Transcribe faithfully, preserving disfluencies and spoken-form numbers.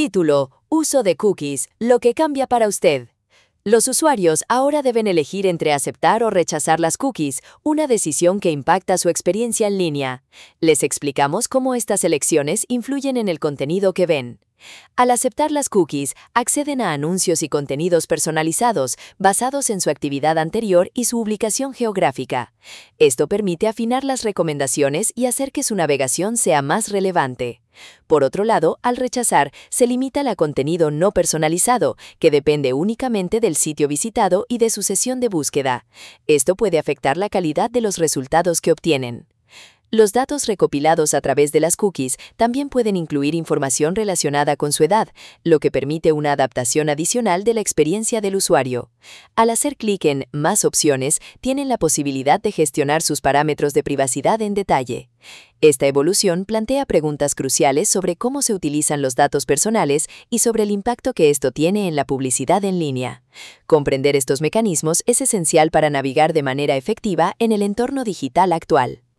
Título: Uso de cookies, lo que cambia para usted. Los usuarios ahora deben elegir entre aceptar o rechazar las cookies, una decisión que impacta su experiencia en línea. Les explicamos cómo estas elecciones influyen en el contenido que ven. Al aceptar las cookies, acceden a anuncios y contenidos personalizados basados en su actividad anterior y su ubicación geográfica. Esto permite afinar las recomendaciones y hacer que su navegación sea más relevante. Por otro lado, al rechazar, se limita a contenido no personalizado, que depende únicamente del sitio visitado y de su sesión de búsqueda. Esto puede afectar la calidad de los resultados que obtienen. Los datos recopilados a través de las cookies también pueden incluir información relacionada con su edad, lo que permite una adaptación adicional de la experiencia del usuario. Al hacer clic en Más opciones, tienen la posibilidad de gestionar sus parámetros de privacidad en detalle. Esta evolución plantea preguntas cruciales sobre cómo se utilizan los datos personales y sobre el impacto que esto tiene en la publicidad en línea. Comprender estos mecanismos es esencial para navegar de manera efectiva en el entorno digital actual.